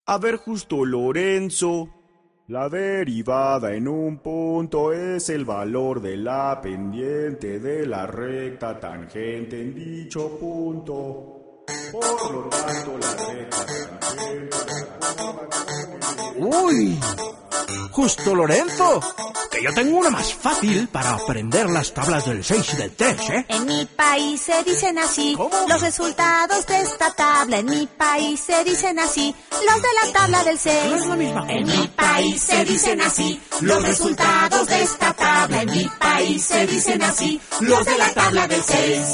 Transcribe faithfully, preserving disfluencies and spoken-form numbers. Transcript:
A ver, Justo Lorenzo. La derivada en un punto es el valor de la pendiente de la recta tangente en dicho punto. Por lo tanto, la recta tangente... ¡Uy! Justo Lorenzo, que yo tengo una más fácil para aprender las tablas del seis y del tres, ¿eh? En mi país se dicen así. ¿Cómo? Los resultados de esta tabla. En mi país se dicen así. Los de la tabla del seis. No es la misma. En mi país se dicen así. Los resultados de esta tabla. En mi país se dicen así. Los de la tabla del seis.